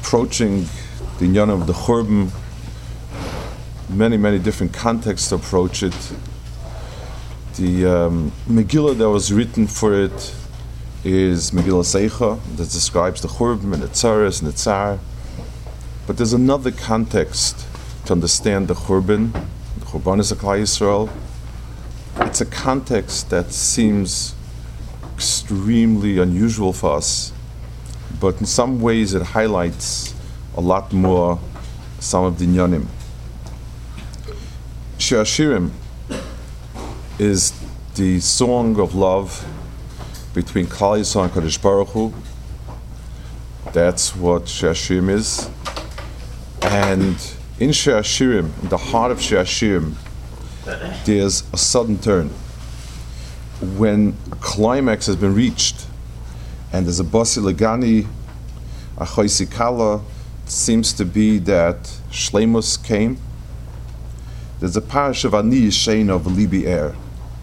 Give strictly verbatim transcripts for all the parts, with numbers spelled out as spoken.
approaching the inyan of the Churban, many, many different contexts to approach it. The um, Megillah that was written for it is Megillah Seicha, that describes the Churban and the Tzaras and the Tsar. But there's another context to understand the Churban, the Churbanis of Klal Yisrael. It's a context that seems extremely unusual for us, but in some ways it highlights a lot more some of the Inyanim. Shir Hashirim is the song of love between Klal Yisrael and Kadosh Baruch Hu. That's what Shir Hashirim is. And in Shir Hashirim, in the heart of Shir Hashirim, there's a sudden turn. When a climax has been reached, and there's a Basi Legani, a Choisi Kala, seems to be that Shleimus came. There's a parish of Ani Yishena of Libi Er.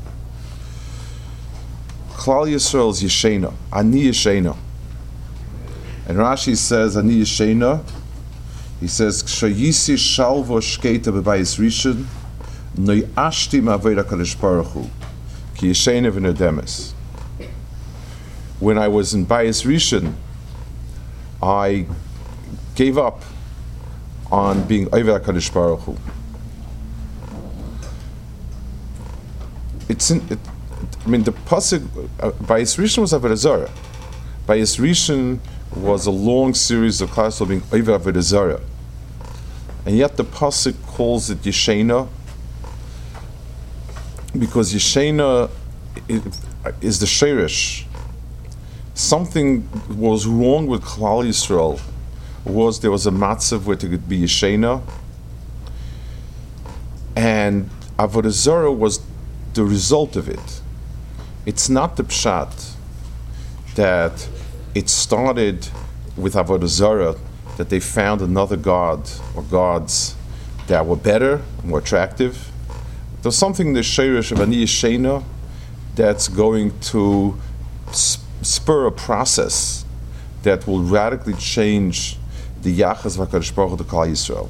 Klal Yisrael's Yishena, Ani Yishena. And Rashi says, Ani Yishena, he says, Kshayisi Shalvo Shkeita Bebayis Rishon, Noi Ashti Ma'aveda Kadosh Baruch Hu, Ki Yishena V'Nerdemes. When I was in Bayis Rishon, I gave up on being Oved HaKadosh Baruch Hu. It's in, it, I mean, the pasuk uh, Bayis Rishon was Avodah Zarah. Bayis Rishon was a long series of classes of being Oved Avodah Zarah, and yet the pasuk calls it Yeshena because Yeshena is the Sheirish. Something was wrong with Klal Yisrael. Was there was a matzav where it could be Yeshena, and Avodah Zarah was the result of it. It's not the pshat that it started with Avodah Zarah, that they found another god or gods that were better, more attractive. There's something in the Sheirish of Ani Yeshena that's going to sp- spur a process that will radically change the Yachas v'HaKadosh Baruch Hu to Klal Yisrael.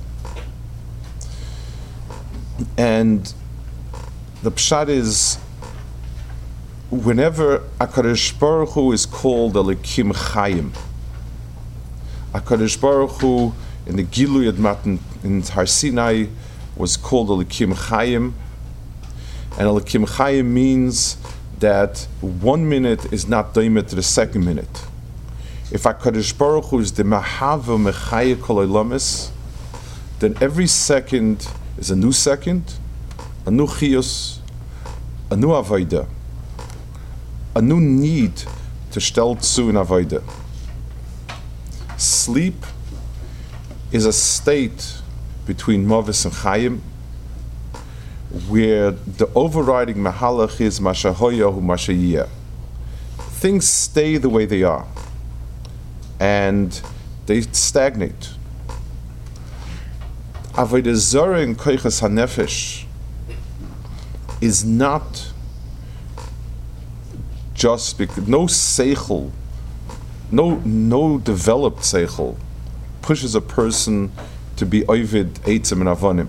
And the pshat is, whenever HaKadosh Baruch Hu is called Elikim Chayim, HaKadosh Baruch Hu in the Gilui Admatan in Har Sinai was called Elikim Chayim, and Elikim Chayim means that one minute is not doimet to the second minute. If HaKadosh Baruch Hu is the Mahava Mechaya Kol Olamis, then every second is a new second, a new chiyus, a new avodah, a new need to stel zu in avodah. Sleep is a state between Mavis and Chayim, where the overriding mahalach is Mashahoya hu Mashayiyah. Things stay the way they are, and they stagnate. Avodah Zarah in Koiches HaNefesh is not just because no seichel, no no developed seichel pushes a person to be ovid eitzim and avonim.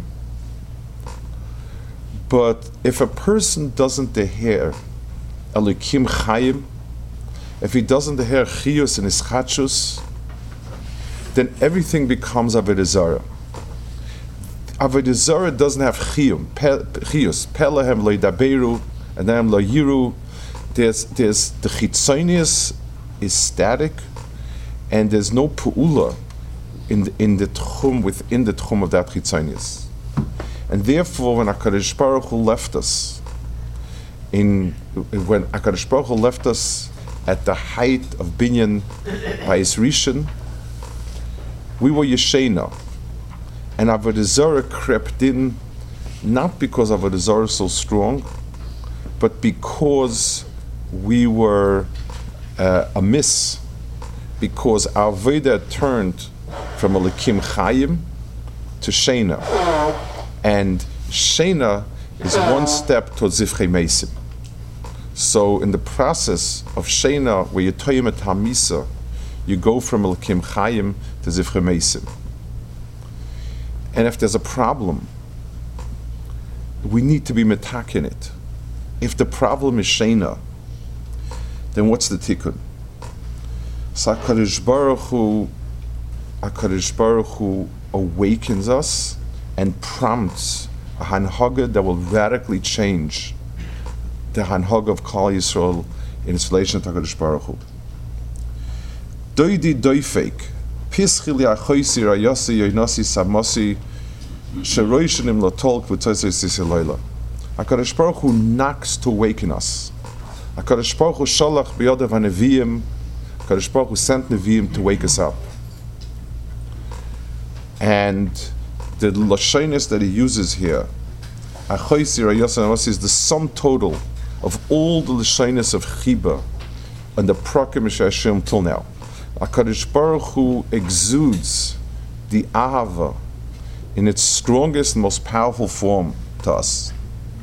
But if a person doesn't deher Elikim Chayim, if he doesn't deher chiyus and ischachus, then everything becomes Avodah Zarah. Avodah Zarah doesn't have chiyum, chiyus, pelehem lo yidaberu, and then lo yiru. There's, there's the chitzonius is static, and there's no pu'ula in the, in the tchum, within the tchum of that chitzonius. And therefore, when HaKadosh Baruch Hu left us, in when HaKadosh Baruch Hu left us at the height of binyan by his rishon, we were Yeshena, and Avodah Zarah crept in, not because Avodah Zarah is so strong, but because we were uh, amiss, because our Veda turned from Elikim Chayim to Shena. And Shena is one step towards Zivchei Meisim. So in the process of Shena, where you're Toyim et Hamisa, you go from Elokim Chayim to Zivchei Meisim. And if there's a problem, we need to be metakin it. If the problem is Shena, then what's the tikkun? So HaKadosh Baruch Hu, HaKadosh Baruch Hu awakens us and prompts a hanhaga that will radically change the hanhaga of Klal Yisrael in its relation to HaKadosh Baruch Hu. Doidi doifek, pischili achoisi rayasi yoinasi samosi, sheroishanim lotol kvutzosei sisiloila. HaKadosh Baruch Hu knocks to awaken us. HaKadosh Baruch Hu shalach b'yodav haneviyim, HaKadosh Baruch Hu sent Nevi'im to wake us up. And the lashonis that he uses here, achoisi rayasi yoinasi, is the sum total of all the lashonis of chiba and the prakim Hashem till now. HaKadosh Baruch Hu exudes the ahava in its strongest and most powerful form to us.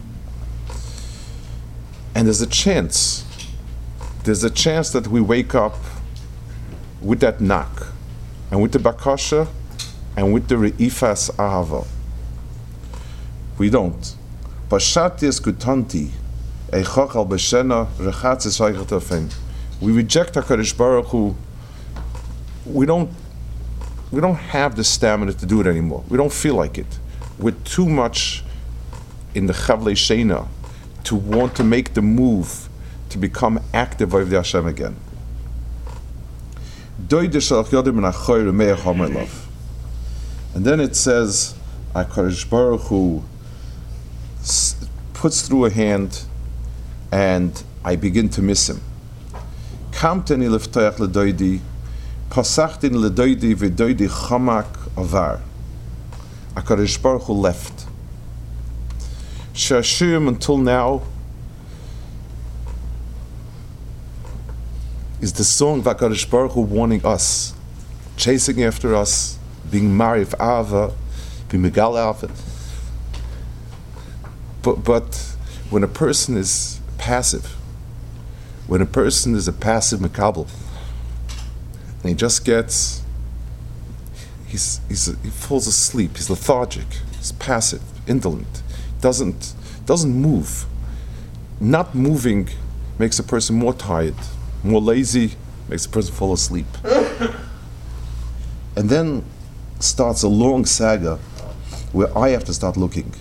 And there's a chance, there's a chance that we wake up with that knock, and with the bakasha, and with the re'ifas ahava. We don't. Pashatis gutanti, eichachal b'shena, rechatzis reichatafen. We reject HaKadosh Baruch Hu. We don't, we don't have the stamina to do it anymore. We don't feel like it. We're too much in the Chavlei Shena to want to make the move to become active with Hashem again. And then it says, HaKadosh Baruch Hu puts through a hand, and I begin to miss him. Kamteni leftoach ledoidi, pasachtin ledoidi v'doidi chamak avar. HaKadosh Baruch Hu left. Shashim until now is the song of HaKadosh Baruch Hu warning us, chasing after us, being marif ava, being megal ava. But, but when a person is passive, when a person is a passive mekabel, and he just gets, he's, he's, he falls asleep, he's lethargic, he's passive, indolent, doesn't, doesn't move. Not moving makes a person more tired, more lazy, makes a person fall asleep. And then starts a long saga where I have to start looking.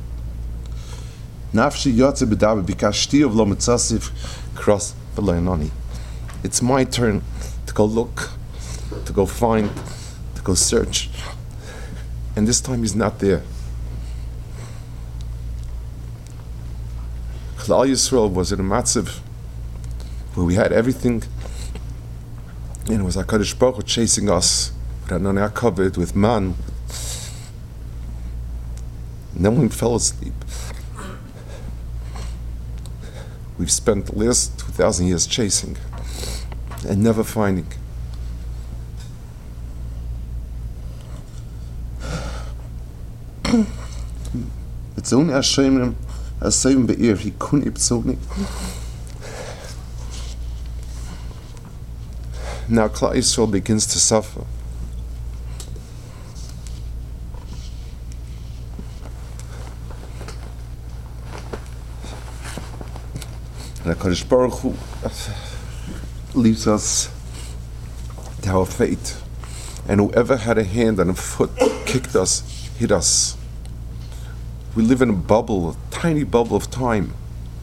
Nafshi yotze b'daber bikashti of lo mitzasif cross v'loyanoni. It's my turn to go look, to go find, to go search. And this time he's not there. Klal Yisrael was in a matzav where we had everything, and it was HaKadosh Baruch Hu chasing us with Hananah covered with man. And then we fell asleep. We've spent the last two thousand years chasing and never finding. It's only Hashem, Hashem be'ir, he couldn't ibtzoni. Now Klal Yisrael begins to suffer. And HaKadosh Baruch Hu leaves us to our fate. And whoever had a hand and a foot kicked us, hit us. We live in a bubble, a tiny bubble of time.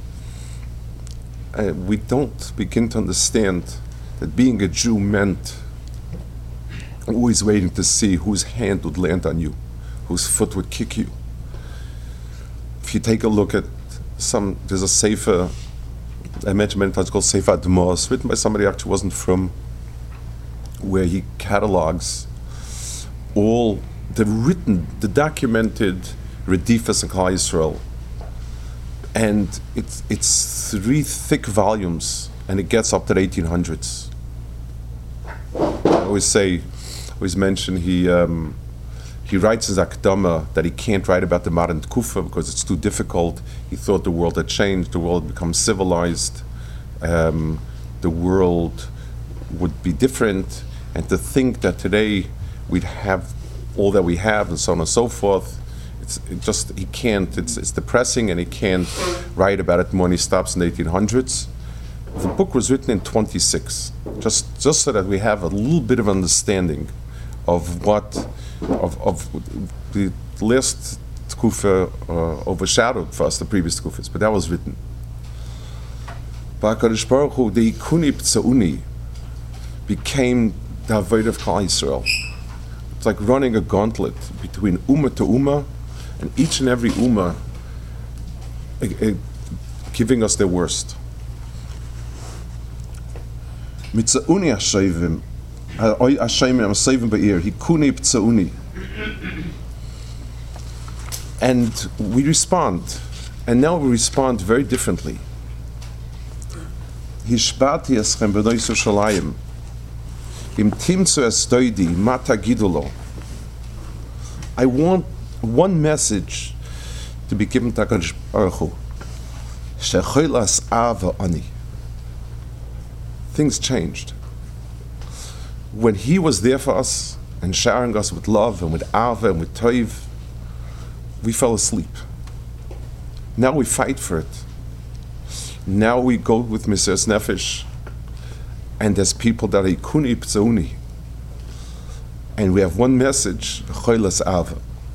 And we don't begin to understand that being a Jew meant always waiting to see whose hand would land on you, whose foot would kick you. If you take a look at some, there's a sefer, I mentioned many times, called Sefer Admos, written by somebody who actually wasn't from, where he catalogs all the written, the documented Redifas in Klal Yisrael. And it's, it's three thick volumes, and it gets up to the eighteen hundreds. I always say, always mention, he um, he writes his Akdama that he can't write about the modern Kufa because it's too difficult. He thought the world had changed, the world had become civilized, um, the world would be different, and to think that today we'd have all that we have and so on and so forth. It's it just, he can't, it's, it's depressing, and he can't write about it when he stops in the eighteen hundreds. The book was written in twenty-six, just just so that we have a little bit of understanding of what, of, of the last tkufa uh, overshadowed for us the previous tkufas, but that was written. HaKadosh Baruch Hu, the Ikuni P'tzauni, became the Avodah of Klal Yisrael. It's like running a gauntlet between Ummah to Ummah, and each and every Ummah uh, uh, giving us their worst. Mitzauni Hashayvim, Hashayim Hashayvim Ba'ir, Hikuni P'tzauni. And we respond, and now we respond very differently. Hishbati eschem b'noi Yerushalayim, im timtzu es doidi mata gidulo. I want one message to be given to HaKadosh Baruch Hu. Shecholas ava ani. Things changed. When He was there for us and showering us with love and with ava and with toiv, we fell asleep. Now we fight for it. Now we go with Mesiras Nefesh, and there's people that are Ikuni P'tzauni, and we have one message: Cholas Ava.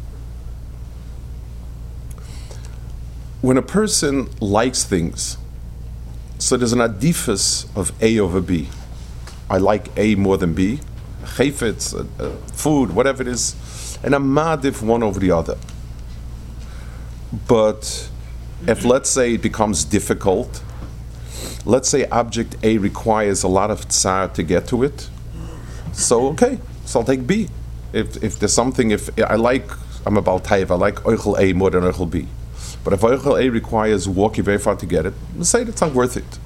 When a person likes things, so there's an adifus of A over B. I like A more than B, chayfetz, uh, uh, food, whatever it is, and I'm ma'adif one over the other. But if, let's say, it becomes difficult, let's say object A requires a lot of tsar to get to it, so okay, so I'll take B. If if there's something, if I like, I'm a Baal Taiv, I like Oichel A more than Oichel B. But if Oichel A requires walking very far to get it, let's say it's not worth it.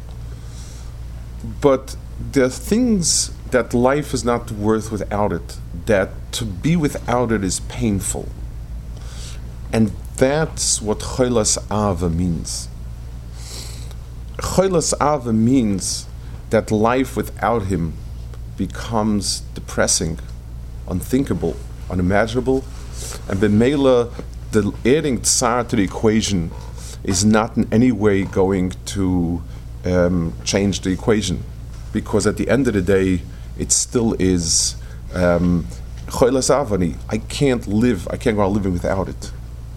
But there are things that life is not worth without it, that to be without it is painful. And that's what Cholas Ava means. Cholas Ava means that life without Him becomes depressing, unthinkable, unimaginable, and B'meila, the adding tsar to the equation is not in any way going to um, change the equation, because at the end of the day, it still is um, Cholas Avani. I can't live, I can't go on living without it.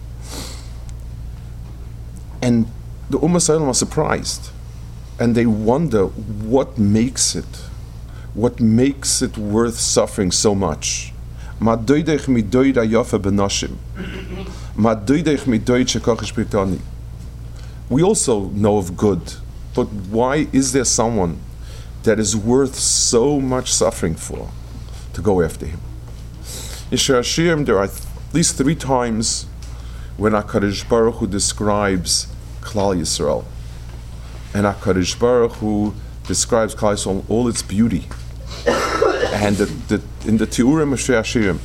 And the Ummah Salam are surprised, and they wonder what makes it, what makes it worth suffering so much. Ma doidech mi doida yofa benoshim, ma doidech mi doid shekochish britani. We also know of good, but why is there someone that is worth so much suffering for to go after him? In Shir Hashirim, there are at least three times when HaKadosh Baruch Hu describes Klal Yisrael, and HaKadosh Baruch Hu describes Klal Yisrael in all its beauty. And the, the, in the Tiurim of Shir Hashirim,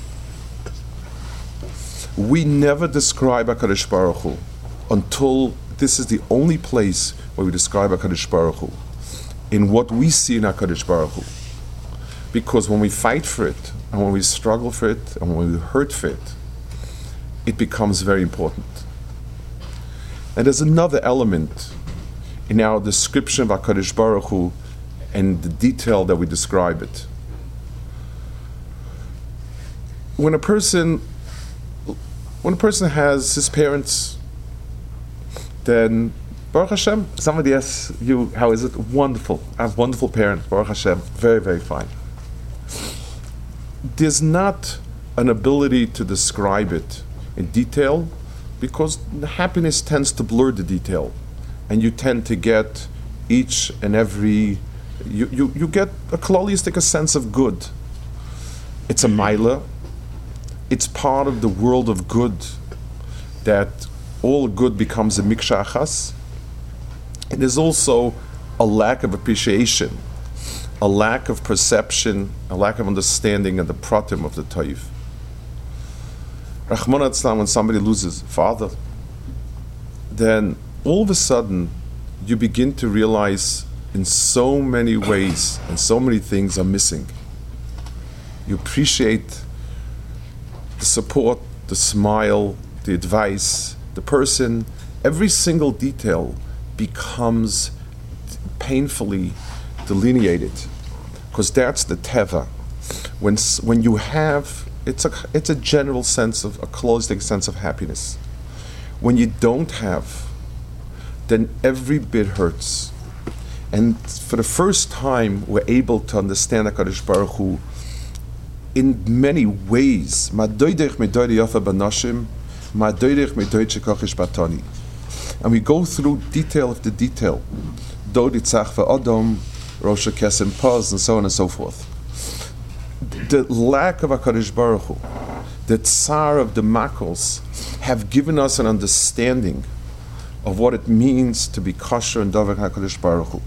we never describe HaKadosh Baruch Hu until this is the only place where we describe HaKadosh Baruch Hu in what we see in HaKadosh Baruch Hu. Because when we fight for it, and when we struggle for it, and when we hurt for it, it becomes very important. And there's another element in our description of HaKadosh Baruch Hu and the detail that we describe it. When a person, when a person has his parents, then Baruch Hashem, somebody asks you, how is it? Wonderful. I have wonderful parents, Baruch Hashem, very, very fine. There's not an ability to describe it in detail, because the happiness tends to blur the detail, and you tend to get each and every, you, you, you get a klalistic, a sense of good. It's a maila. It's part of the world of good, that all good becomes a miksha achas. It is also a lack of appreciation, a lack of perception, a lack of understanding of the pratim of the toiv. Rahman Atzlan, when somebody loses a father, then all of a sudden you begin to realize in so many ways, and so many things are missing. You appreciate the support, the smile, the advice, the person. Every single detail becomes painfully delineated, because that's the teva. When when you have, it's a it's a general sense of a closed sense of happiness. When you don't have, then every bit hurts. And for the first time, we're able to understand HaKadosh Baruch Hu in many ways. And we go through detail of the detail. Doditzach v'Adam, Rosh Kesem Paz, and so on and so forth. The lack of HaKadosh Baruch Hu, the tsar of the makos, have given us an understanding of what it means to be kosher and Dovek HaKadosh Baruch Hu.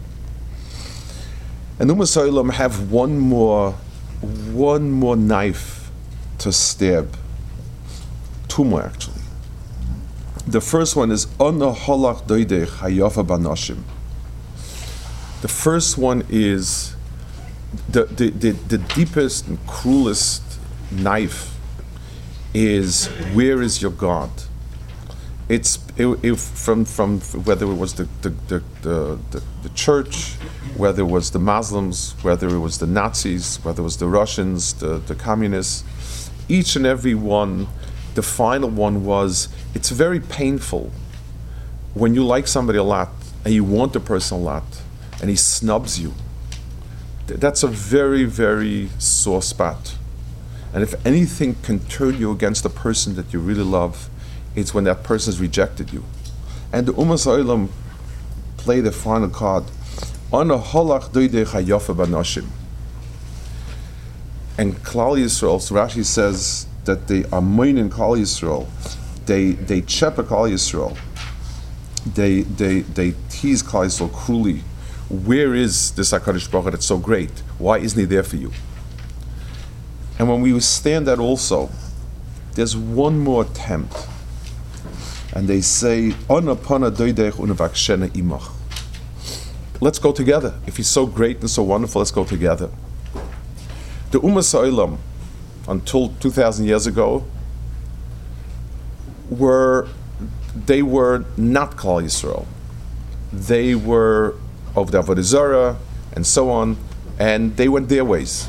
And Umas Olam have one more, one more knife to stab. Two more, actually. The first one is Ono Holach Doidech Hayafa Banashim. The first one is the, the, the, the deepest and cruelest knife is, where is your God? It's it, it, from from whether it was the the, the, the, the the church, whether it was the Muslims, whether it was the Nazis, whether it was the Russians, the, the communists, each and every one, the final one was, it's very painful when you like somebody a lot and you want the person a lot and he snubs you. That's a very, very sore spot. And if anything can turn you against the person that you really love, it's when that person has rejected you. And the Umas Olam play the final card. Ana holach doidech hayafa banashim. And Klal Yisrael, so Rashi says that they are moin in Klal Yisrael. They they chepa Klal Yisrael. They they they tease Klal Yisrael cruelly. Where is this HaKadosh Baruch Hu that's so great? Why isn't he there for you? And when we withstand that also, there's one more attempt. And they say, Ona pana doidech unavakshena imach. Let's go together. If he's so great and so wonderful, let's go together. The Umas Olam, until two thousand years ago, were, they were not Klal Yisrael. They were of the Avodah Zarah and so on, and they went their ways.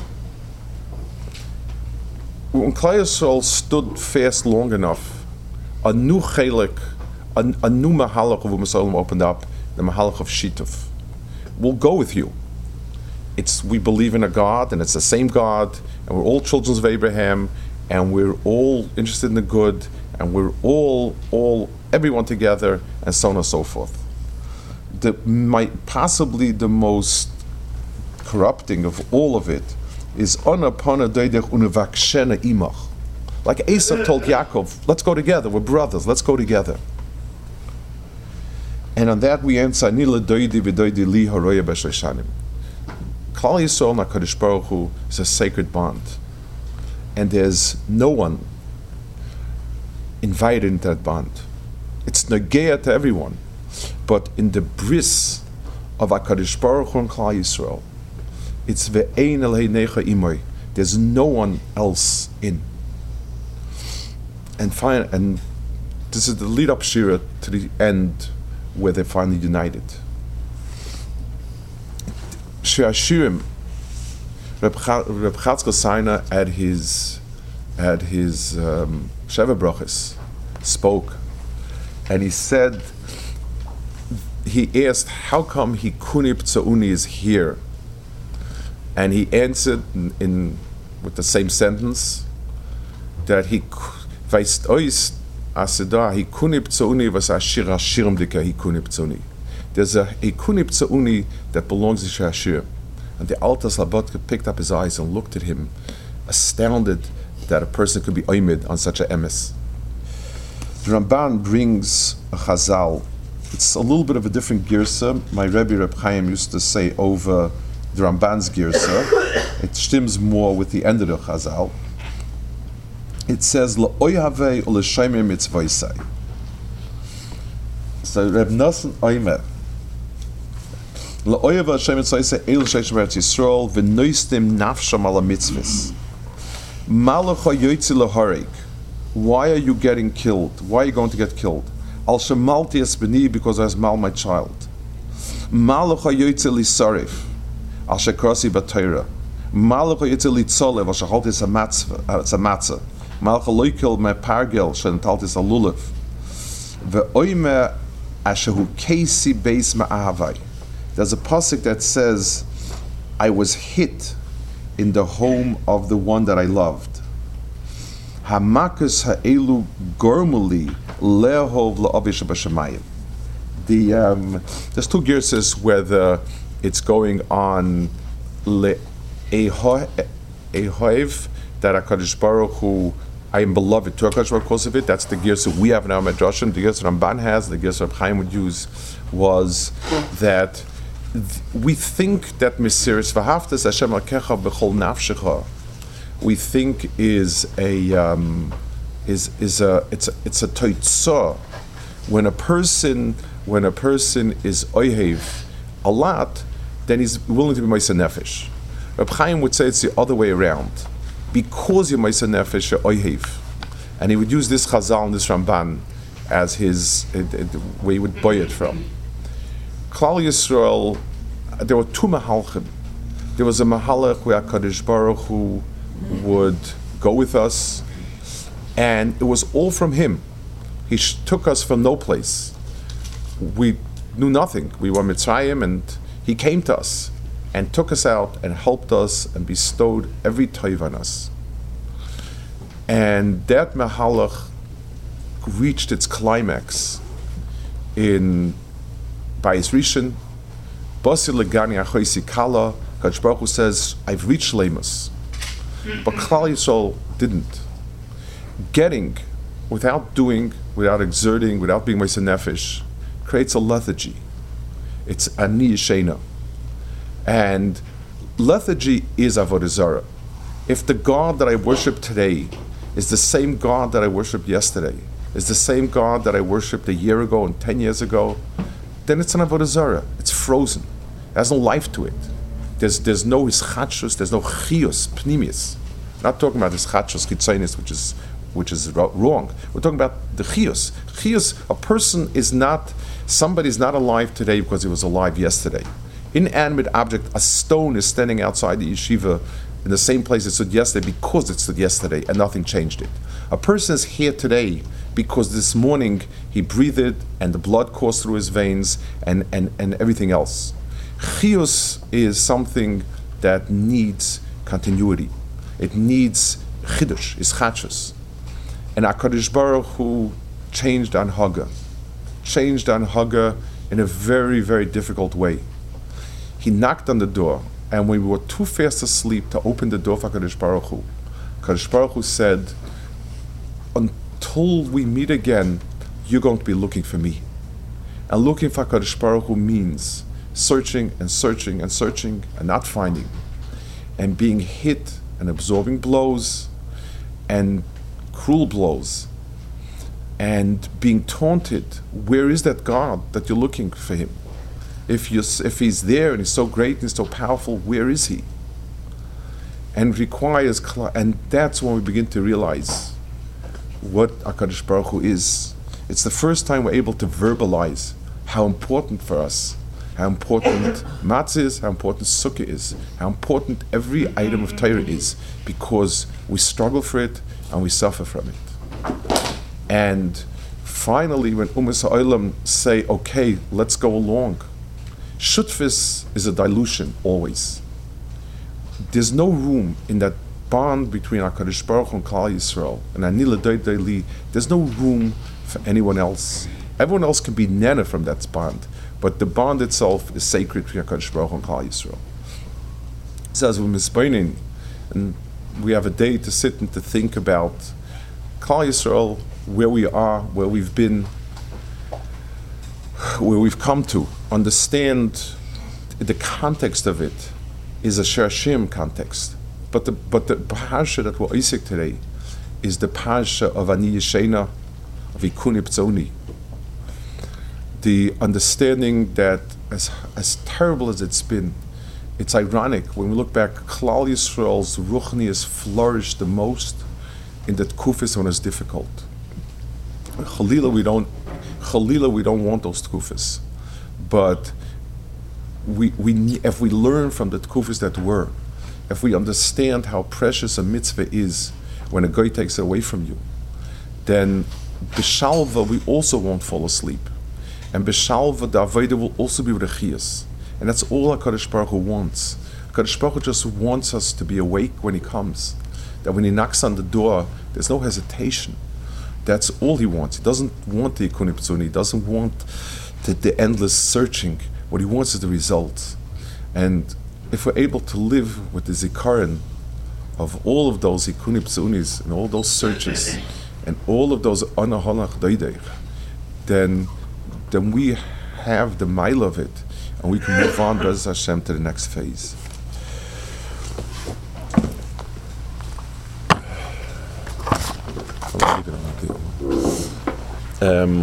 When Klal Yisrael stood fast long enough, a new chelik, a, a new mahalach of Umas Olam opened up, the mahalach of Shituf. We'll go with you. It's, we believe in a God, and it's the same God, and we're all children of Abraham, and we're all interested in the good, and we're all, all, everyone together, and so on and so forth. The, might possibly the most corrupting of all of it is Ona Pana Doidech Unavakshena Imach. Like Esau told Yaakov, let's go together, we're brothers, let's go together. And on that we answer, Nila Doidi V'Doidi Li Haroya B'Shoshanim. Klal Yisrael and HaKadosh Baruch Hu is a sacred bond. And there's no one invited into that bond. It's Nageya to everyone. But in the bris of HaKadosh Baruch Hu and Klal Yisrael, it's Ve'ein Elhei Necha Imoy. There's no one else in. And fine, and this is the lead-up shira to the end where they're finally united. Shir Hashirim, Reb Chatzkel Seiner at his at his um, Sheva Brachos spoke, and he said, he asked, how come Hikuni Ptzauni is here? And he answered in, in with the same sentence that he weist ois aseda Hikuni Ptzauni was ashir ashirim dika Hikuni Ptzauni. There's a Hikuni Ptzauni that belongs to Shashir. And the Alta Slabotka picked up his eyes and looked at him, astounded that a person could be oimid on such a emes. The Ramban brings a chazal. It's a little bit of a different girsa. My Rebbe Reb Chaim used to say over the Ramban's girsa. It stims more with the end of the chazal. It says, L'oyhavei u'l'shomer mitzvoisai. So Reb Nosson Oimer, La'oyev Hashem Yitzayse El Sheish Beretz Yisrael v'noistim nafsham ala mitzvahs. Malacha yoytzi laharek. Why are you getting killed? Why are you going to get killed? Al shemalti es b'ni, because I has mal my child. Malacha yoytzi lisarif. Al shekrasi b'Torah. Malacha yoytzi litzolev. Al shechalti es a matzah. Malacha loikil me pargel shenetalti es a lulav. Ve'oime ashehu kesi beis ma'avai. There's a pasuk that says, I was hit in the home of the one that I loved. Hamakus ha'elu gormuli lehov la'avish b'shamayim. The um, there's two gerses whether it's going on le'ehoiv, that HaKadosh Baruch Hu, I am beloved to HaKadosh Baruch Hu because of it. That's the gerse we have in our Midrashim. The gerse Ramban has, the gerse Reb Chaim would use, was that we think that Mesiris V'haftas Hashem Elokecha B'chol Nafshecha, we think is a um, is is a it's a, it's a toitzah. When a person when a person is oihev a lot, then he's willing to be Ma'aseh Nefesh. Reb Chaim would say it's the other way around. Because you're Ma'aseh Nefesh, you're oihev, and he would use this Chazal and this Ramban as his it, it, where he would buy it from. Klal Yisrael, there were two mahalchim. There was a mahalach where HaKadosh Baruch Hu would go with us, and it was all from him. He sh- took us from no place. We knew nothing. We were Mitzrayim, and he came to us and took us out and helped us and bestowed every tov on us. And that mahalach reached its climax in Bayis Rishon. Basi legani achoisi kala. HaKadosh Baruch Hu says, I've reached Lemus. But Klal Yisrael didn't. Getting, without doing, without exerting, without being Ma'aseh Nefesh, creates a lethargy. It's ani yishena. And lethargy is avodah zarah. If the God that I worship today is the same God that I worshipped yesterday, is the same God that I worshipped a year ago and ten years ago, then it's an avodah zarah. It's frozen. It has no life to it. There's there's no hischatshus, there's no chiyus, pnimius. Not talking about hischatshus, chitzonis, which is which is wrong. We're talking about the chiyus. Chiyus, a person is not, somebody is not alive today because he was alive yesterday. Inanimate object, a stone is standing outside the yeshiva in the same place it stood yesterday because it stood yesterday and nothing changed it. A person is here today because this morning he breathed and the blood coursed through his veins and, and, and everything else. Chiyus is something that needs continuity. It needs chidush, ischachus. And HaKadosh Baruch Hu changed Anhaga, changed Anhaga in a very, very difficult way. He knocked on the door, and when we were too fast asleep to open the door for HaKadosh Baruch Hu, HaKadosh Baruch Hu said, until we meet again, you're going to be looking for me. And looking for HaKadosh Baruch Hu means searching and searching and searching and not finding, and being hit and absorbing blows and cruel blows and being taunted. Where is that God that you're looking for him? If you if he's there and he's so great and he's so powerful, where is he? And requires, and that's when we begin to realize what HaKadosh Baruch Hu is. It's the first time we're able to verbalize how important for us, how important matzah is, how important sukkah is, how important every item of Torah is, because we struggle for it and we suffer from it. And finally, when Umas Ha'olam say, okay, let's go along, Shutfis is a dilution, always. There's no room in that bond between HaKadosh Baruch Hu and Klal Yisrael, and Ani L'Dai Daili, there's no room for anyone else. Everyone else can be nana from that bond, but the bond itself is sacred between HaKadosh Baruch Hu and Klal Yisrael. It says, we're misbeinin, and we have a day to sit and to think about Klal Yisrael, where we are, where we've been, where we've come to. Understand the context of it is a Sharashim context. But the but the parsha that we're Isaac today is the parsha of Ani Yeshena, of Ikuni Pzoni. The understanding that as as terrible as it's been, it's ironic when we look back. Klal Yisrael's ruchnius flourished the most in the tkufis when it's difficult. Chalila, we don't. Chalila, we don't want those tkufis, but we we need, if we learn from the tkufis that were, if we understand how precious a mitzvah is when a guy takes it away from you, then b'shalva we also won't fall asleep, and b'shalva the avodah will also be rechias, and that's all HaKadosh Baruch Hu wants. HaKadosh Baruch Hu just wants us to be awake when He comes, that when He knocks on the door, there's no hesitation. That's all He wants. He doesn't want the Ikuni P'tzuni. He doesn't want the, the endless searching. What He wants is the result. And if we're able to live with the zikaron of all of those Ikuni P'tzunis and all those searches and all of those anaholach doidech, then then we have the mile of it, and we can move on, Bez Hashem, to the next phase. Um,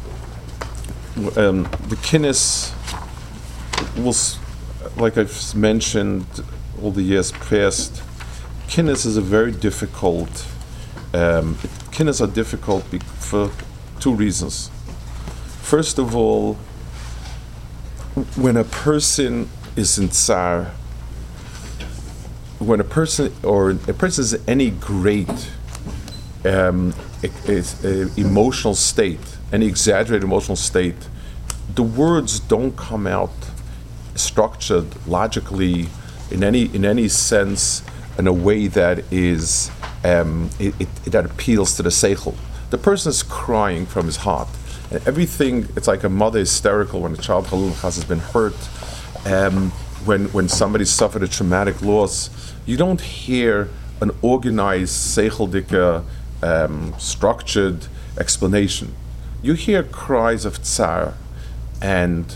um, the kinnis was, like I've mentioned all the years past, kinnis is a very difficult, um, kinnis are difficult be- for two reasons. First of all, when a person is in tsar, when a person, or a person is in any great um, a, a, a emotional state, any exaggerated emotional state, the words don't come out structured logically in any in any sense in a way that is um, it, it, that appeals to the seichel. The person is crying from his heart, and everything. It's like a mother hysterical when a child has been hurt. Um, when when somebody suffered a traumatic loss, you don't hear an organized seicheldike, um, structured explanation. You hear cries of tsar, and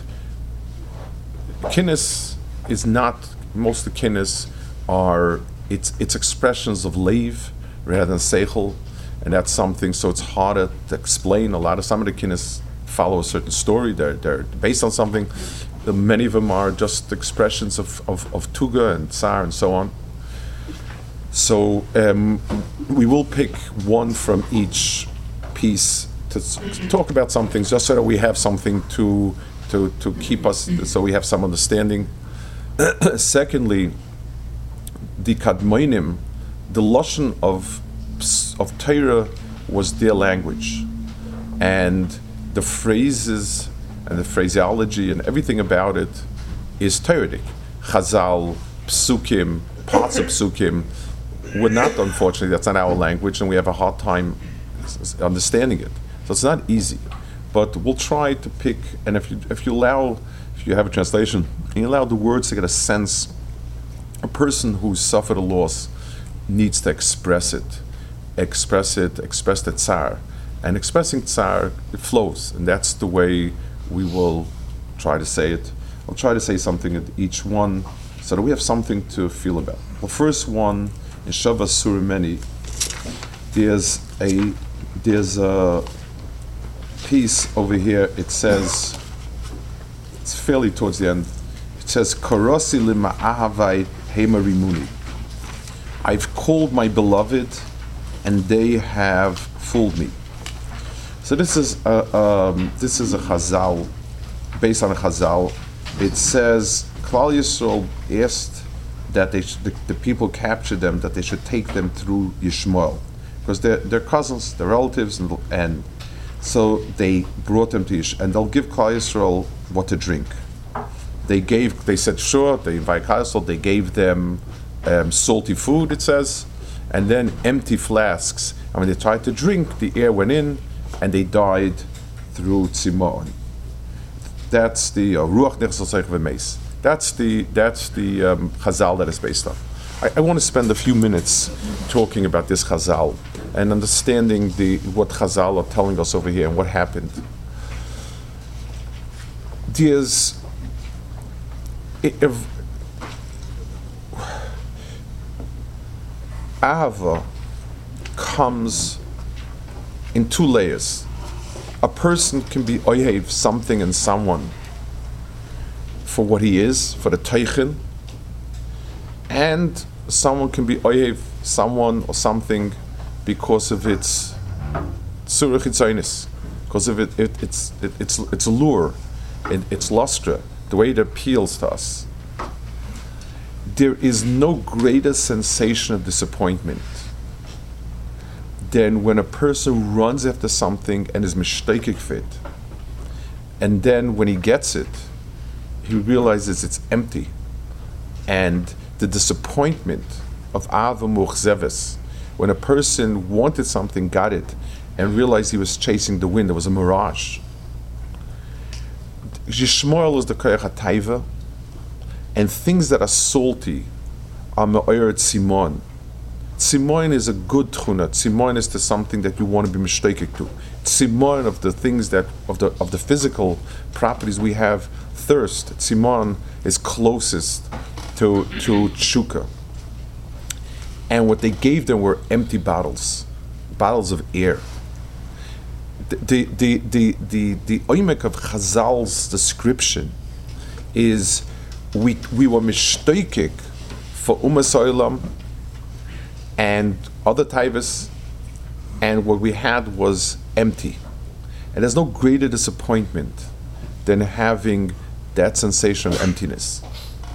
kinnis is not, most of the kinnis are, it's it's expressions of leiv rather than seichel, and that's something, so it's harder to explain. A lot of, some of the kinnis follow a certain story, they're, they're based on something. The, many of them are just expressions of, of, of tuga and tsar and so on. So um, we will pick one from each piece to, to talk about some things, just so that we have something to to, to keep us, so we have some understanding. Secondly, the kadmoinim, the lashon of of Torah was their language, and the phrases and the phraseology and everything about it is Toradic. Chazal, psukim, parts of psukim, we're not, unfortunately, that's not our language, and we have a hard time understanding it. So it's not easy, but we'll try to pick. And if you if you allow, if you have a translation, and you allow the words to get a sense, a person who suffered a loss needs to express it, express it, express the tsar, and expressing tsar, it flows, and that's the way we will try to say it. I'll try to say something at each one, so that we have something to feel about. The first one, in Shavas Surimeni, there's a there's a piece over here. It says, it's fairly towards the end. It says, "Karasi lima ahavai hemarimuni." I've called my beloved, and they have fooled me. So this is a um, this is a Chazal, based on a Chazal. It says Klal Yisrael asked that they sh- the, the people captured them, that they should take them through Yishmael, because they're, they're cousins, they're relatives, and, and so they brought them to Yish, and they'll give Klal Yisrael what to drink. They gave, they said sure, they invite Klal Yisrael, they gave them um, salty food, it says, and then empty flasks. And when they tried to drink, the air went in, and they died through Tzimon. That's the uh, Ruach Nechsel Seich V'Meis. That's the that's the um, Chazal that is based on. I, I want to spend a few minutes talking about this Chazal and understanding the what Chazal are telling us over here and what happened. There's if Ahava comes in two layers. A person can be oyev something and someone for what he is, for the teichen, and someone can be oyev, someone or something, because of its tzurich itzonis, because of it, it it's it, it's its allure, it, its lustre, the way it appeals to us. There is no greater sensation of disappointment than when a person runs after something and is mishtakik fit, and then when he gets it, he realizes it's empty, and the disappointment of ava muchzeves, when a person wanted something, got it, and realized he was chasing the wind, it was a mirage. Yishmoel is the koyach hataiva, and things that are salty are me'oyer tzimon. Tzimon is a good tchuna. Tzimon is to something that you want to be mishtakik to. Tzimon of the things that, of the of the physical properties we have, thirst. Tzimon is closest to to tshuka. And what they gave them were empty bottles, bottles of air. The the the the the oimek of Chazal's description is we we were mishtakik for Umas Olam and other taivas, and what we had was empty. And there's no greater disappointment than having that sensation of emptiness.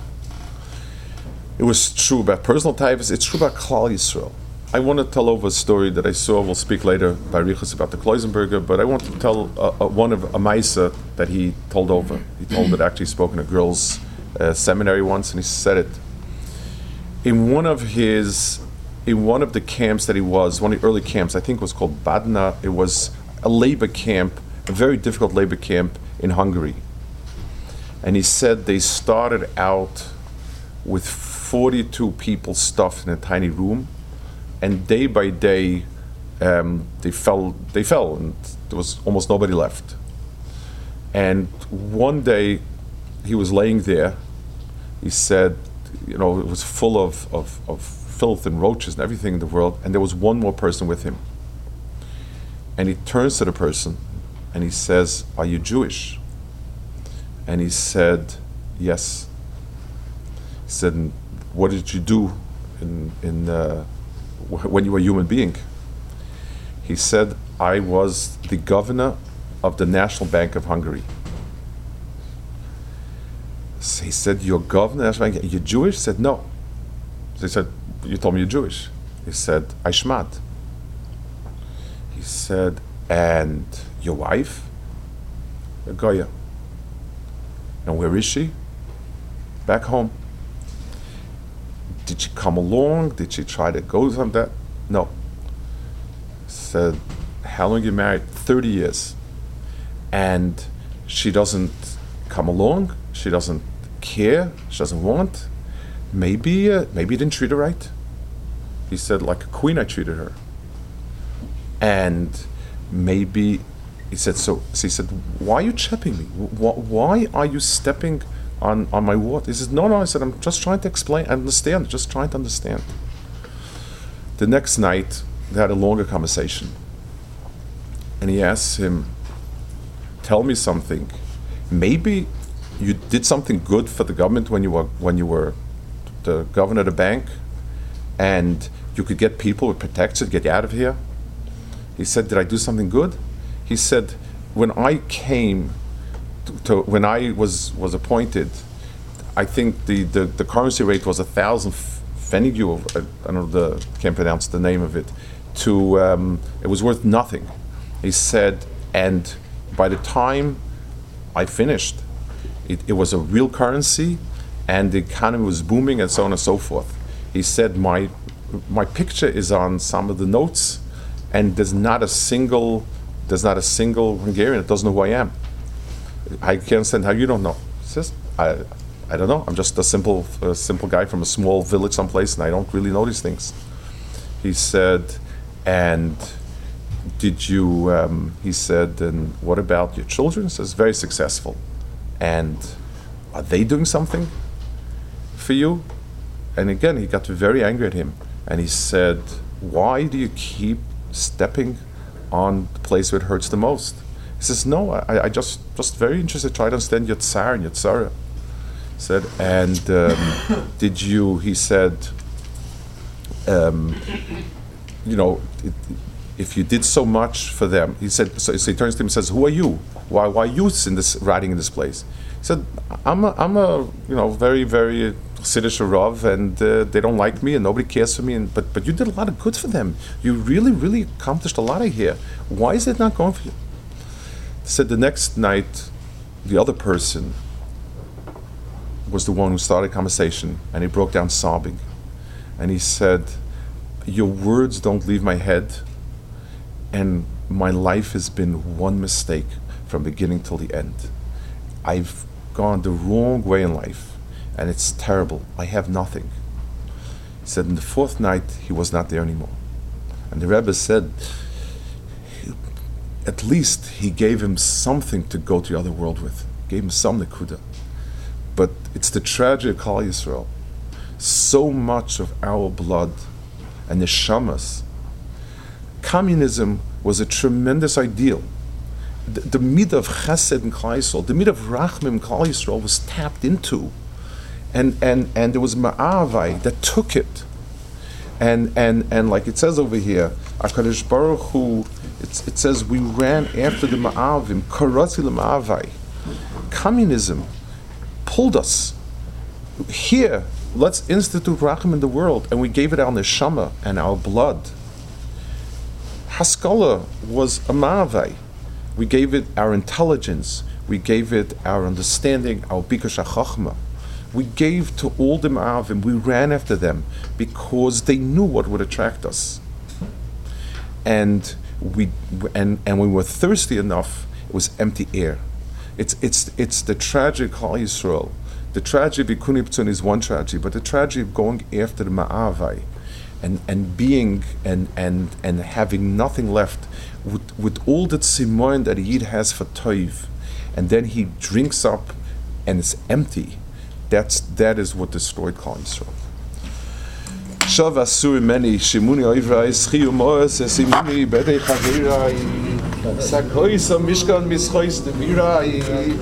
It was true about personal taivas, it's true about Klal Yisrael. I want to tell over a story that I saw, we'll speak later by Richus about the Kloisenberger, but I want to tell uh, uh, one of a Maisa that he told over. He told it actually spoke in a girls' uh, seminary once, and he said it. In one of his In one of the camps that he was, one of the early camps, I think it was called Badna, it was a labor camp, a very difficult labor camp in Hungary. And he said they started out with forty-two people stuffed in a tiny room, and day by day um, they fell, they fell, and there was almost nobody left. And one day he was laying there, he said, you know, it was full of, of, of filth and roaches and everything in the world, and there was one more person with him. And he turns to the person and he says, "Are you Jewish?" And he said, "Yes." He said, "What did you do in, in uh, wh- when you were a human being?" He said, "I was the governor of the National Bank of Hungary." So he said, "You're governor of the National Bank, are you Jewish?" He said, "No." So he said, "You told me you're Jewish." He said, "I shmad." He said, "And your wife?" "A Goya." "And where is she?" "Back home." "Did she come along? Did she try to go some that?" "No." He said, "How long you married?" thirty years. "And she doesn't come along? She doesn't care? She doesn't want?" Maybe, uh, maybe you didn't treat her right." He said, "Like a queen I treated her." "And maybe," he said, so, so he said, "Why are you chipping me? Why, why are you stepping on, on my water?" He says, no, no, I said, "I'm just trying to explain, understand, just trying to understand." The next night, they had a longer conversation. And he asked him, "Tell me something. Maybe you did something good for the government when you were when you were the governor of the bank, and you could get people with protection, get you out of here." He said, "Did I do something good?" He said, "When I came to, to when I was was appointed, I think the, the, the currency rate was a thousand pfennig. I, I don't know the can't pronounce the name of it. To um, it was worth nothing." He said, "And by the time I finished, it, it was a real currency, and the economy was booming, and so on and so forth." He said, my my picture is on some of the notes, and there's not a single there's not a single Hungarian that doesn't know who I am. I can't understand how you don't know. He says, I I don't know. I'm just a simple a simple guy from a small village someplace, and I don't really know these things. He said, "And did you?" Um, he said, "And what about your children?" He says, "Very successful. And are they doing something for you?" And again, he got very angry at him, and he said, "Why do you keep stepping on the place where it hurts the most?" He says, "No, I, I just just very interested to try to understand your tsar and your tsara." Said, and um, did you? He said, um, you know, it, if you did so much for them, he said. So, so he turns to him and says, "Who are you? Why, why are you in this riding in this place?" He said, "I'm a, I'm a, you know, very, very Chassidish Rav, and uh, they don't like me, and nobody cares for me. And but, but you did a lot of good for them. You really, really accomplished a lot of here. Why is it not going for you?" He said, the next night, the other person was the one who started a conversation, and he broke down sobbing, and he said, "Your words don't leave my head, and my life has been one mistake from beginning till the end. I've gone the wrong way in life, and it's terrible. I have nothing." He said, in the fourth night, he was not there anymore. And the Rebbe said, at least he gave him something to go to the other world with, gave him some nekuda. But it's the tragedy of Klal Yisrael. So much of our blood and neshamas. Communism was a tremendous ideal. The, the midah of chesed in Klal Yisrael, the midah of rachmim in Klal Yisrael was tapped into, and and and there was ma'avai that took it, and and and like it says over here, HaKadosh Baruch Hu, it's, it says we ran after the ma'avim, karatzi l'ma'avai. Communism pulled us. Here, let's institute rachmim in the world, and we gave it our neshama and our blood. Haskalah was a ma'avai. We gave it our intelligence. We gave it our understanding, our bikush hachachma. We gave to all the ma'avim. We ran after them because they knew what would attract us. And we and and when we were thirsty enough, it was empty air. It's it's it's the tragedy of Klal Yisrael. The tragedy of Bikuni B'tzon is one tragedy, but the tragedy of going after the ma'avai, and and being and and and having nothing left, with with all the tzimoin that a yid has for toiv, and then he drinks up, and it's empty. That's that is what destroyed Klal Yisrael. Shav asur meni shimuni oivrai schiu moes esimuni bedei chavirai sakois mishkan mischois devirai.